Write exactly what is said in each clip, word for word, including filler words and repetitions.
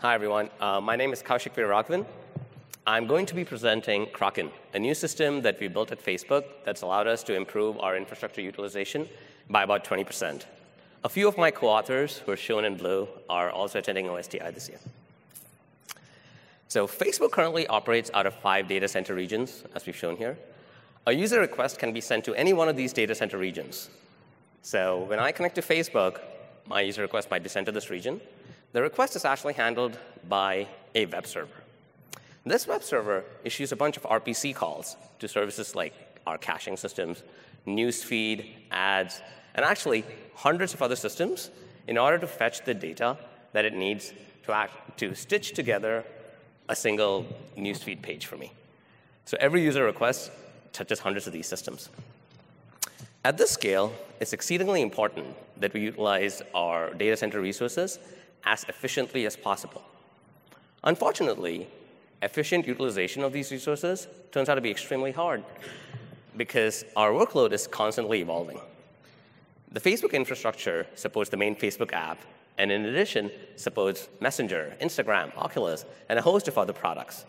Hi, everyone. Uh, my name is Kaushik Veeraraghavan. I'm going to be presenting Kraken, a new system that we built at Facebook that's allowed us to improve our infrastructure utilization by about twenty percent. A few of my co-authors, who are shown in blue, are also attending O S T I this year. So Facebook currently operates out of five data center regions, as we've shown here. A user request can be sent to any one of these data center regions. So when I connect to Facebook, my user request might be sent to this region. The request is actually handled by a web server. This web server issues a bunch of R P C calls to services like our caching systems, newsfeed, ads, and actually hundreds of other systems in order to fetch the data that it needs to, act, to stitch together a single newsfeed page for me. So every user request touches hundreds of these systems. At this scale, it's exceedingly important that we utilize our data center resources as efficiently as possible. Unfortunately, efficient utilization of these resources turns out to be extremely hard because our workload is constantly evolving. The Facebook infrastructure supports the main Facebook app, and in addition, supports Messenger, Instagram, Oculus, and a host of other products.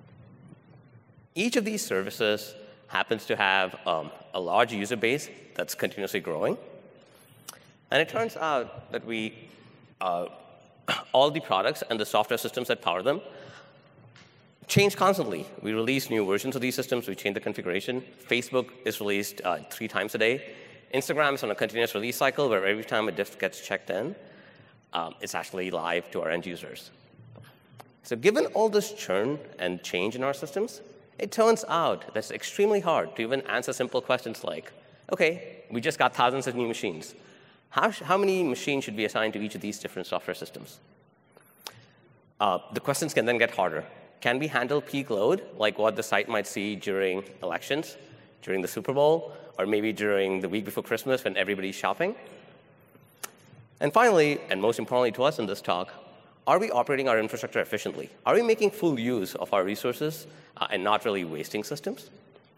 Each of these services happens to have um, a large user base that's continuously growing. And it turns out that we uh, all the products and the software systems that power them change constantly. We release new versions of these systems. We change the configuration. Facebook is released uh, three times a day. Instagram is on a continuous release cycle where every time a diff gets checked in, um, it's actually live to our end users. So given all this churn and change in our systems, it turns out that it's extremely hard to even answer simple questions like, OK, we just got thousands of new machines. How, how many machines should be assigned to each of these different software systems? Uh, the questions can then get harder. Can we handle peak load, like what the site might see during elections, during the Super Bowl, or maybe during the week before Christmas when everybody's shopping? And finally, and most importantly to us in this talk, are we operating our infrastructure efficiently? Are we making full use of our resources uh, and not really wasting systems?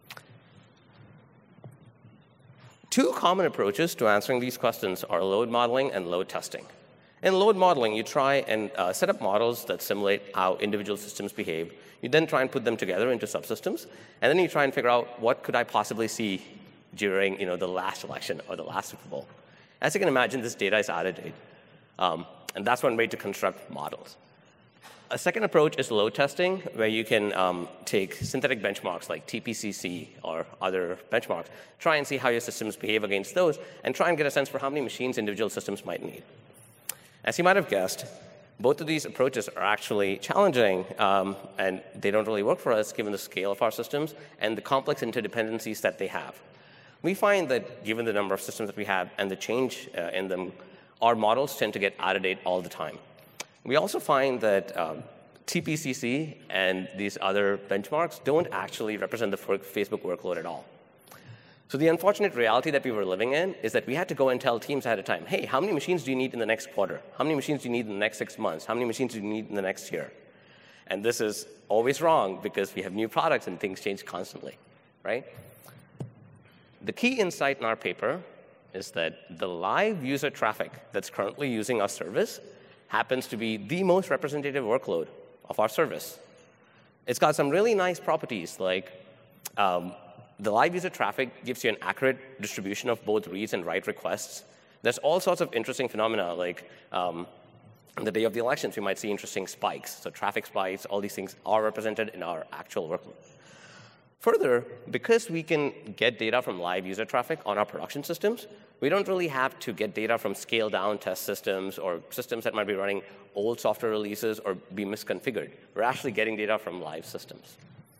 Two common approaches to answering these questions are load modeling and load testing. In load modeling, you try and uh, set up models that simulate how individual systems behave. You then try and put them together into subsystems. And then you try and figure out what could I possibly see during you know, the last election or the last Super Bowl. As you can imagine, this data is out of date. Um, and that's one way to construct models. A second approach is load testing, where you can um, take synthetic benchmarks like T P C C or other benchmarks, try and see how your systems behave against those, and try and get a sense for how many machines individual systems might need. As you might have guessed, both of these approaches are actually challenging, um, and they don't really work for us given the scale of our systems and the complex interdependencies that they have. We find that given the number of systems that we have and the change uh, in them, our models tend to get out of date all the time. We also find that um, T P C C and these other benchmarks don't actually represent the Facebook workload at all. So the unfortunate reality that we were living in is that we had to go and tell teams ahead of time, hey, how many machines do you need in the next quarter? How many machines do you need in the next six months? How many machines do you need in the next year? And this is always wrong because we have new products and things change constantly, right? The key insight in our paper is that the live user traffic that's currently using our service happens to be the most representative workload of our service. It's got some really nice properties, like um, the live user traffic gives you an accurate distribution of both reads and write requests. There's all sorts of interesting phenomena, like um, on the day of the elections, we might see interesting spikes. So traffic spikes, all these things are represented in our actual workload. Further, because we can get data from live user traffic on our production systems, we don't really have to get data from scaled-down test systems or systems that might be running old software releases or be misconfigured. We're actually getting data from live systems.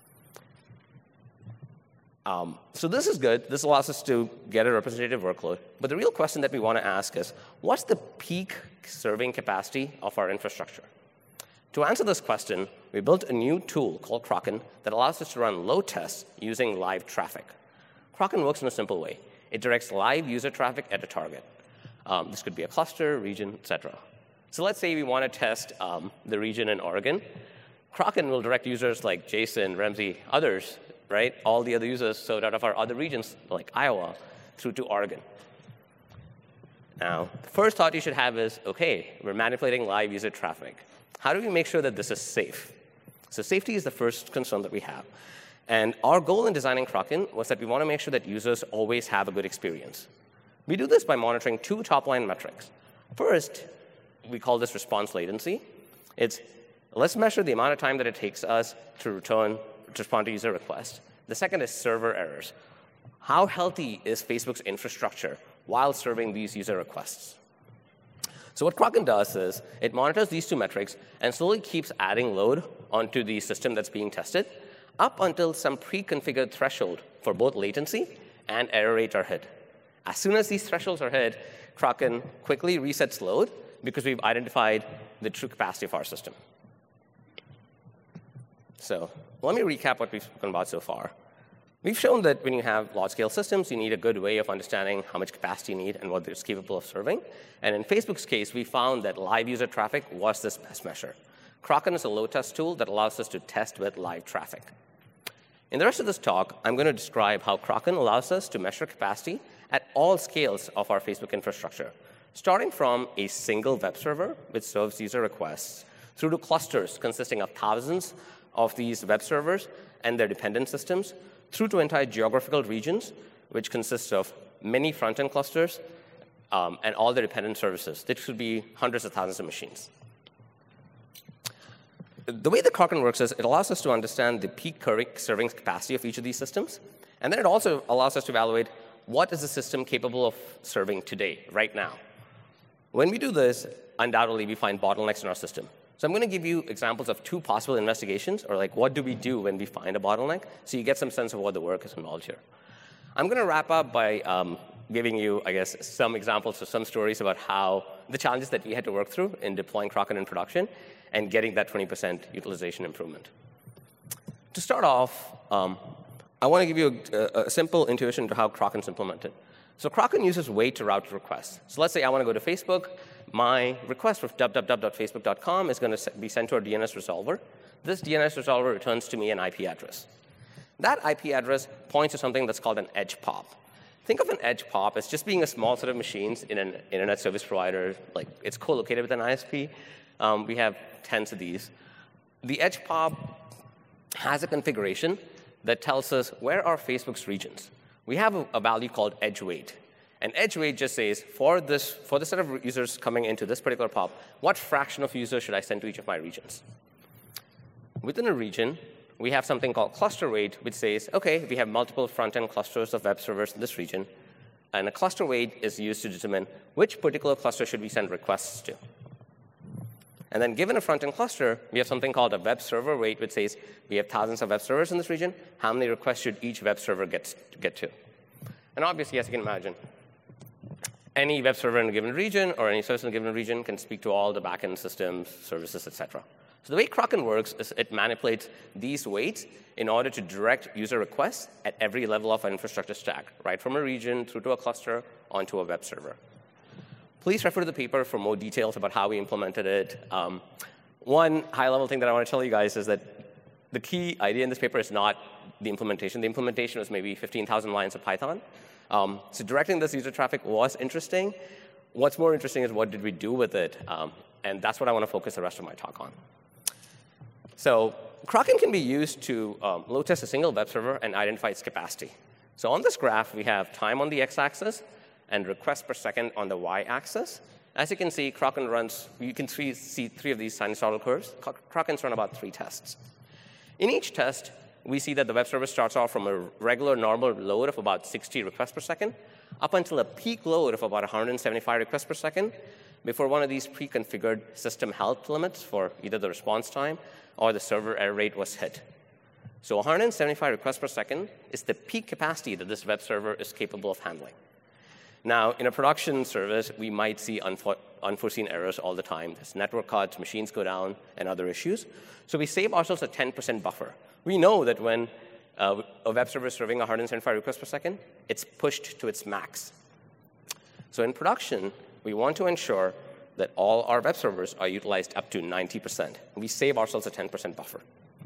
Um, so this is good. This allows us to get a representative workload. But the real question that we want to ask is, what's the peak serving capacity of our infrastructure? To answer this question, we built a new tool called Kraken that allows us to run load tests using live traffic. Kraken works in a simple way. It directs live user traffic at a target. Um, this could be a cluster, region, et cetera. So let's say we want to test um, the region in Oregon. Kraken will direct users like Jason, Ramsey, others, right, all the other users served out of our other regions like Iowa through to Oregon. Now, the first thought you should have is, OK, we're manipulating live user traffic. How do we make sure that this is safe? So safety is the first concern that we have. And our goal in designing Kraken was that we want to make sure that users always have a good experience. We do this by monitoring two top-line metrics. First, we call this response latency. It's let's measure the amount of time that it takes us to return, to respond to user requests. The second is server errors. How healthy is Facebook's infrastructure while serving these user requests? So what Kraken does is it monitors these two metrics and slowly keeps adding load onto the system that's being tested up until some pre-configured threshold for both latency and error rate are hit. As soon as these thresholds are hit, Kraken quickly resets load because we've identified the true capacity of our system. So let me recap what we've spoken about so far. We've shown that when you have large-scale systems, you need a good way of understanding how much capacity you need and what it's capable of serving. And in Facebook's case, we found that live user traffic was this best measure. Kraken is a low-test tool that allows us to test with live traffic. In the rest of this talk, I'm going to describe how Kraken allows us to measure capacity at all scales of our Facebook infrastructure, starting from a single web server, which serves user requests, through to clusters consisting of thousands of these web servers and their dependent systems, through to entire geographical regions, which consists of many front-end clusters um, and all the dependent services. This could be hundreds of thousands of machines. The way that Kraken works is it allows us to understand the peak current serving capacity of each of these systems. And then it also allows us to evaluate what is the system capable of serving today, right now. When we do this, undoubtedly, we find bottlenecks in our system. So I'm going to give you examples of two possible investigations, or like what do we do when we find a bottleneck, so you get some sense of what the work is involved here. I'm going to wrap up by um, giving you, I guess, some examples of some stories about how the challenges that we had to work through in deploying Kraken in production and getting that twenty percent utilization improvement. To start off, um, I want to give you a, a simple intuition to how Kraken's implemented. So Kraken uses wait to route requests. So let's say I want to go to Facebook. My request for w w w dot facebook dot com is going to be sent to a D N S resolver. This D N S resolver returns to me an I P address. That I P address points to something that's called an edge pop. Think of an edge pop as just being a small set of machines in an internet service provider. Like it's co-located with an I S P. Um, we have tens of these. The edge pop has a configuration that tells us where are Facebook's regions. We have a, a value called edge weight. And edge weight just says, for this, for the set of users coming into this particular pop, what fraction of users should I send to each of my regions? Within a region, we have something called cluster weight, which says, OK, we have multiple front-end clusters of web servers in this region. And a cluster weight is used to determine which particular cluster should we send requests to. And then given a front-end cluster, we have something called a web server weight, which says we have thousands of web servers in this region. How many requests should each web server get, get to? And obviously, as you can imagine, any web server in a given region or any service in a given region can speak to all the backend systems, services, et cetera. So the way Kraken works is it manipulates these weights in order to direct user requests at every level of an infrastructure stack, right from a region through to a cluster onto a web server. Please refer to the paper for more details about how we implemented it. Um, one high-level thing that I want to tell you guys is that the key idea in this paper is not the implementation. The implementation was maybe fifteen thousand lines of Python. Um, so directing this user traffic was interesting. What's more interesting is what did we do with it? Um, and that's what I want to focus the rest of my talk on. So Kraken can be used to um, load test a single web server and identify its capacity. So on this graph, we have time on the x-axis and requests per second on the y-axis. As you can see, Kraken runs, you can see, see three of these sinusoidal curves. Kraken's run about three tests. In each test, we see that the web server starts off from a regular normal load of about sixty requests per second up until a peak load of about one hundred seventy-five requests per second before one of these pre-configured system health limits for either the response time or the server error rate was hit. So one hundred seventy-five requests per second is the peak capacity that this web server is capable of handling. Now, in a production service, we might see unfo unforeseen errors all the time. There's network cuts, machines go down, and other issues. So we save ourselves a ten percent buffer. We know that when uh, a web server is serving one hundred seventy-five requests per second, it's pushed to its max. So in production, we want to ensure that all our web servers are utilized up to ninety percent. We save ourselves a ten percent buffer.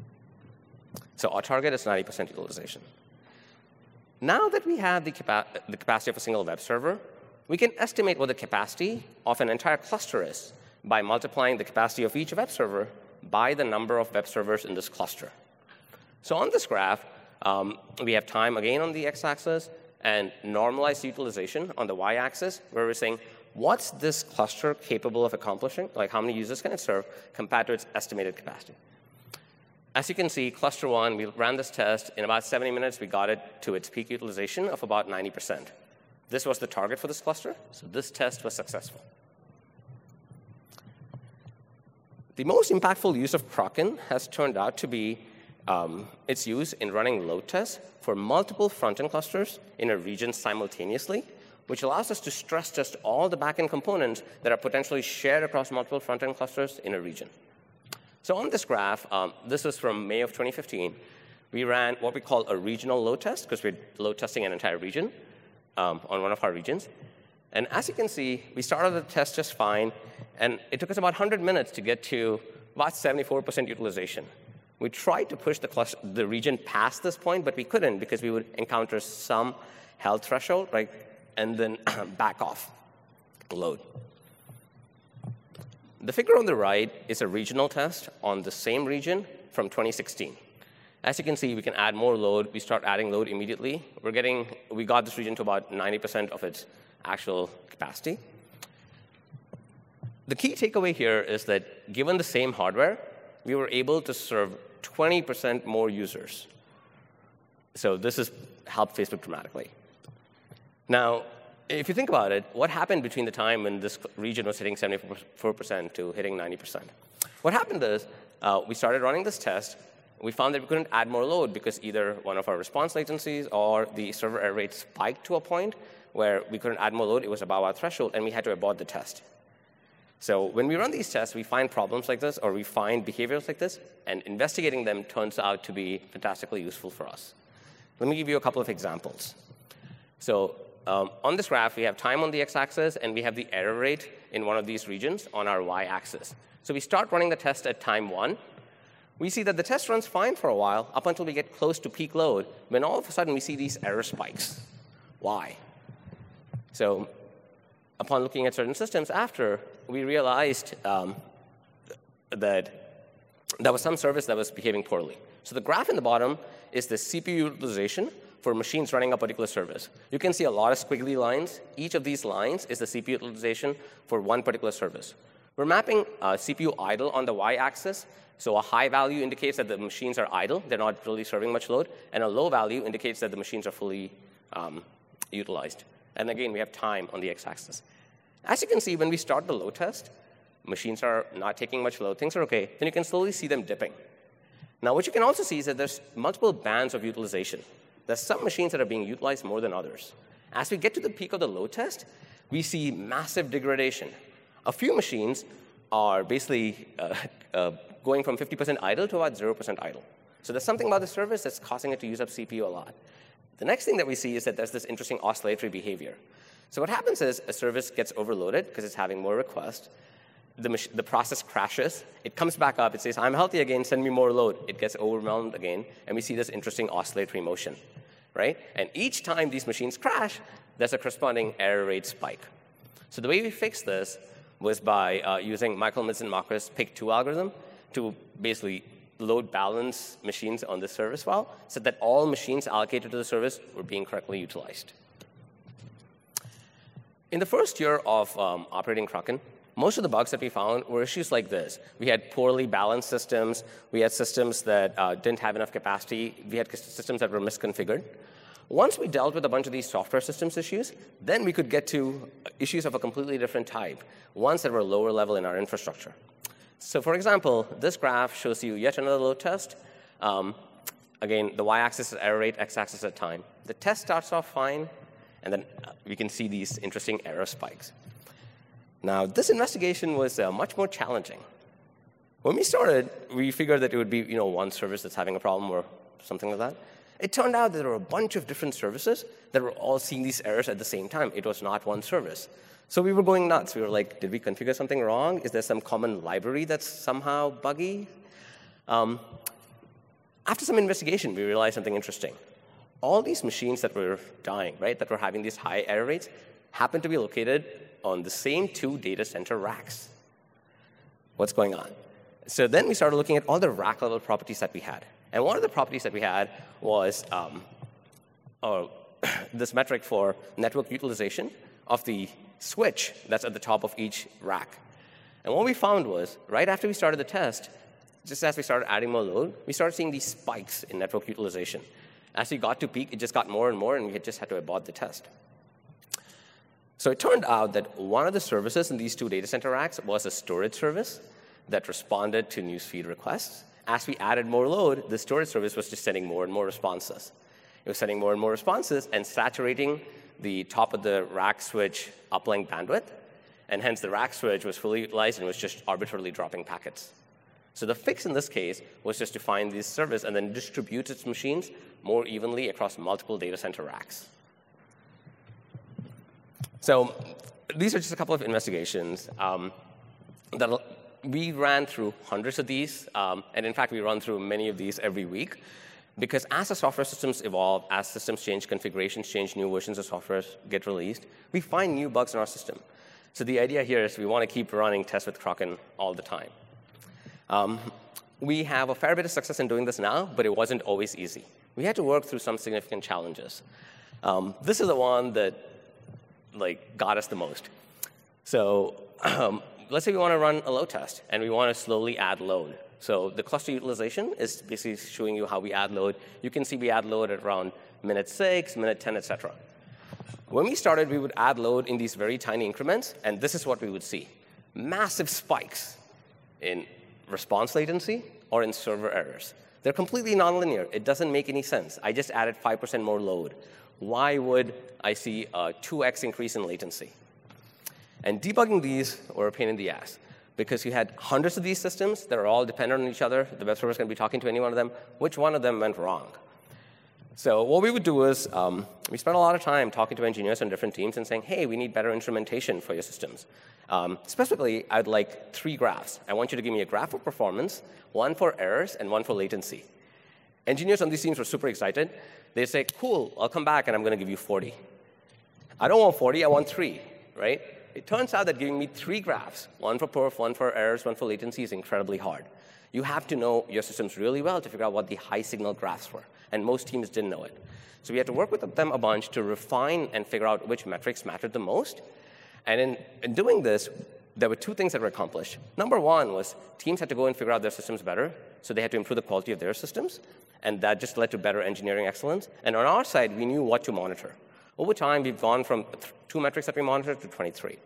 So our target is ninety percent utilization. Now that we have the, capa the capacity of a single web server, we can estimate what the capacity of an entire cluster is by multiplying the capacity of each web server by the number of web servers in this cluster. So on this graph, um, we have time again on the x-axis and normalized utilization on the y-axis, where we're saying, what's this cluster capable of accomplishing? Like, how many users can it serve compared to its estimated capacity? As you can see, cluster one, we ran this test. In about seventy minutes, we got it to its peak utilization of about ninety percent. This was the target for this cluster, so this test was successful. The most impactful use of Kraken has turned out to be um, its use in running load tests for multiple front-end clusters in a region simultaneously, which allows us to stress test all the back-end components that are potentially shared across multiple front-end clusters in a region. So on this graph, um, this is from May of twenty fifteen. We ran what we call a regional load test, because we're load testing an entire region um, on one of our regions. And as you can see, we started the test just fine, and it took us about one hundred minutes to get to about seventy-four percent utilization. We tried to push the, cluster, the region past this point, but we couldn't because we would encounter some health threshold, right, and then back off load. The figure on the right is a regional test on the same region from twenty sixteen. As you can see, we can add more load. We start adding load immediately. We're getting, we got this region to about ninety percent of its actual capacity. The key takeaway here is that given the same hardware, we were able to serve twenty percent more users. So this has helped Facebook dramatically. Now, if you think about it, what happened between the time when this region was hitting seventy-four percent to hitting ninety percent? What happened is uh, we started running this test. We found that we couldn't add more load because either one of our response latencies or the server error rate spiked to a point where we couldn't add more load. It was above our threshold, and we had to abort the test. So when we run these tests, we find problems like this, or we find behaviors like this, and investigating them turns out to be fantastically useful for us. Let me give you a couple of examples. So um, on this graph, we have time on the x-axis, and we have the error rate in one of these regions on our y-axis. So we start running the test at time one. We see that the test runs fine for a while, up until we get close to peak load, when all of a sudden we see these error spikes. Why? So upon looking at certain systems after, we realized um, that there was some service that was behaving poorly. So the graph in the bottom is the C P U utilization for machines running a particular service. You can see a lot of squiggly lines. Each of these lines is the C P U utilization for one particular service. We're mapping uh, C P U idle on the y-axis. So a high value indicates that the machines are idle. They're not really serving much load. And a low value indicates that the machines are fully um, utilized. And again, we have time on the x-axis. As you can see, when we start the load test, machines are not taking much load. Things are OK. Then you can slowly see them dipping. Now, what you can also see is that there's multiple bands of utilization. There's some machines that are being utilized more than others. As we get to the peak of the load test, we see massive degradation. A few machines are basically uh, uh, going from fifty percent idle to about zero percent idle. So there's something about the service that's causing it to use up C P U a lot. The next thing that we see is that there's this interesting oscillatory behavior. So what happens is a service gets overloaded because it's having more requests. The, the process crashes. It comes back up. It says, I'm healthy again. Send me more load. It gets overwhelmed again. And we see this interesting oscillatory motion, right? And each time these machines crash, there's a corresponding error rate spike. So the way we fixed this was by uh, using Michael Mizzen-Makris' P I C two algorithm to basically load balance machines on the service file so that all machines allocated to the service were being correctly utilized. In the first year of um, operating Kraken, most of the bugs that we found were issues like this. We had poorly balanced systems. We had systems that uh, didn't have enough capacity. We had systems that were misconfigured. Once we dealt with a bunch of these software systems issues, then we could get to issues of a completely different type, ones that were lower level in our infrastructure. So for example, this graph shows you yet another load test. Um, again, the y-axis is error rate, x-axis is time. The test starts off fine, and then we can see these interesting error spikes. Now, this investigation was uh, much more challenging. When we started, we figured that it would be you know, one service that's having a problem or something like that. It turned out that there were a bunch of different services that were all seeing these errors at the same time. It was not one service. So we were going nuts. We were like, did we configure something wrong? Is there some common library that's somehow buggy? Um, after some investigation, we realized something interesting. All these machines that were dying, right, that were having these high error rates, happen to be located on the same two data center racks. What's going on? So then we started looking at all the rack level properties that we had. And one of the properties that we had was um, uh, this metric for network utilization of the switch that's at the top of each rack. And what we found was, right after we started the test, just as we started adding more load, we started seeing these spikes in network utilization. As we got to peak, it just got more and more, and we just had to abort the test. So it turned out that one of the services in these two data center racks was a storage service that responded to newsfeed requests. As we added more load, the storage service was just sending more and more responses. It was sending more and more responses and saturating the top of the rack switch uplink bandwidth, and hence the rack switch was fully utilized and was just arbitrarily dropping packets. So the fix in this case was just to find this service and then distribute its machines more evenly across multiple data center racks. So these are just a couple of investigations um, that we ran through hundreds of these, um, and in fact, we run through many of these every week, because as the software systems evolve, as systems change, configurations change, new versions of software get released, we find new bugs in our system. So the idea here is we want to keep running tests with Kraken all the time. Um, we have a fair bit of success in doing this now, but it wasn't always easy. We had to work through some significant challenges. Um, this is the one that like got us the most. So um, let's say we want to run a load test, and we want to slowly add load. So the cluster utilization is basically showing you how we add load. You can see we add load at around minute six, minute ten, et cetera. When we started, we would add load in these very tiny increments, and this is what we would see. Massive spikes in response latency or in server errors. They're completely nonlinear. It doesn't make any sense. I just added five percent more load. Why would I see a two X increase in latency? And debugging these were a pain in the ass, because you had hundreds of these systems that are all dependent on each other. The web server is going to be talking to any one of them. Which one of them went wrong? So what we would do is um, we spent a lot of time talking to engineers on different teams and saying, hey, we need better instrumentation for your systems. Um, specifically, I'd like three graphs. I want you to give me a graph for performance, one for errors, and one for latency. Engineers on these teams were super excited. They say, cool, I'll come back, and I'm going to give you forty. I don't want forty, I want three, right? It turns out that giving me three graphs, one for perf, one for errors, one for latency, is incredibly hard. You have to know your systems really well to figure out what the high signal graphs were, and most teams didn't know it. So we had to work with them a bunch to refine and figure out which metrics mattered the most. And in, in doing this, there were two things that were accomplished. Number one was teams had to go and figure out their systems better, so they had to improve the quality of their systems, and that just led to better engineering excellence. And on our side, we knew what to monitor. Over time, we've gone from two metrics that we monitor to twenty-three.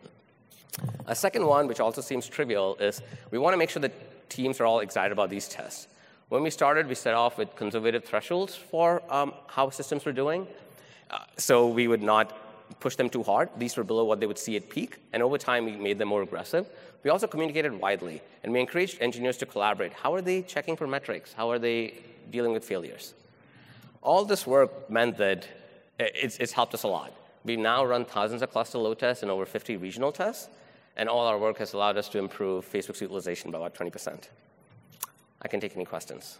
A second one, which also seems trivial, is we want to make sure that teams are all excited about these tests. When we started, we set off with conservative thresholds for um, how systems were doing. Uh, so we would not push them too hard. These were below what they would see at peak. And over time, we made them more aggressive. We also communicated widely. And we encouraged engineers to collaborate. How are they checking for metrics? How are they dealing with failures? All this work meant that it's, it's helped us a lot. We now run thousands of cluster load tests and over fifty regional tests. And all our work has allowed us to improve Facebook's utilization by about twenty percent. I can take any questions.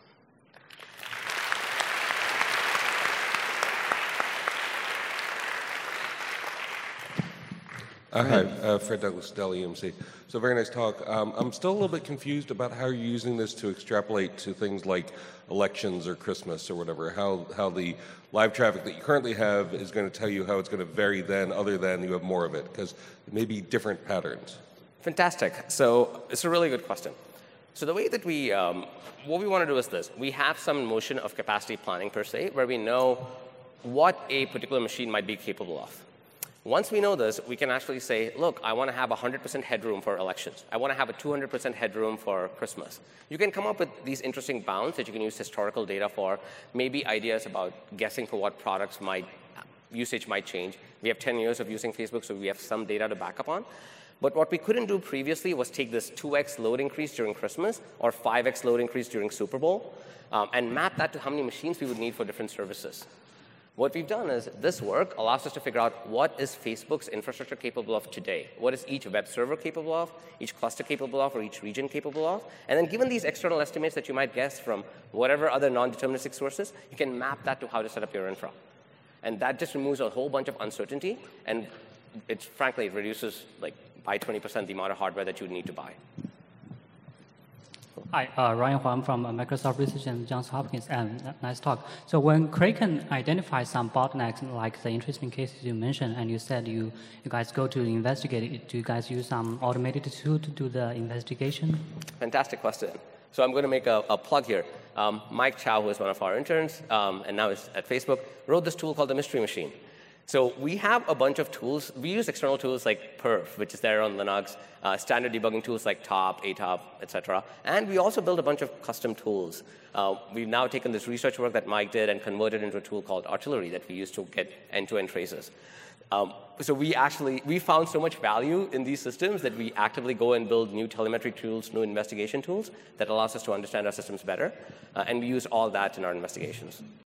Uh, hi, uh, Fred Douglas, Dell E M C. So very nice talk. Um, I'm still a little bit confused about how you're using this to extrapolate to things like elections or Christmas or whatever, how, how the live traffic that you currently have is going to tell you how it's going to vary then, other than you have more of it, because it may be different patterns. Fantastic. So it's a really good question. So the way that we, um, what we want to do is this. We have some notion of capacity planning per se, where we know what a particular machine might be capable of. Once we know this, we can actually say, look, I want to have one hundred percent headroom for elections. I want to have a two hundred percent headroom for Christmas. You can come up with these interesting bounds that you can use historical data for, maybe ideas about guessing for what products might, usage might change. We have ten years of using Facebook, so we have some data to back up on. But what we couldn't do previously was take this two X load increase during Christmas or five X load increase during Super Bowl um, and map that to how many machines we would need for different services. What we've done is this work allows us to figure out what is Facebook's infrastructure capable of today. What is each web server capable of, each cluster capable of, or each region capable of? And then given these external estimates that you might guess from whatever other non-deterministic sources, you can map that to how to set up your infra. And that just removes a whole bunch of uncertainty and it's frankly, it reduces like by twenty percent the amount of hardware that you would need to buy. Hi, uh, Ryan Huang from uh, Microsoft Research and Johns Hopkins, and uh, nice talk. So when Kraken identifies some bottlenecks, like the interesting cases you mentioned, and you said you, you guys go to investigate it, do you guys use some automated tool to do the investigation? Fantastic question. So I'm going to make a, a plug here. Um, Mike Chow, who is one of our interns, um, and now is at Facebook, wrote this tool called the Mystery Machine. So we have a bunch of tools. We use external tools like Perf, which is there on Linux, uh, standard debugging tools like Top, A T O P, et cetera. And we also build a bunch of custom tools. Uh, we've now taken this research work that Mike did and converted it into a tool called Artillery that we use to get end-to-end traces. Um, so we actually, we found so much value in these systems that we actively go and build new telemetry tools, new investigation tools that allows us to understand our systems better. Uh, and we use all that in our investigations.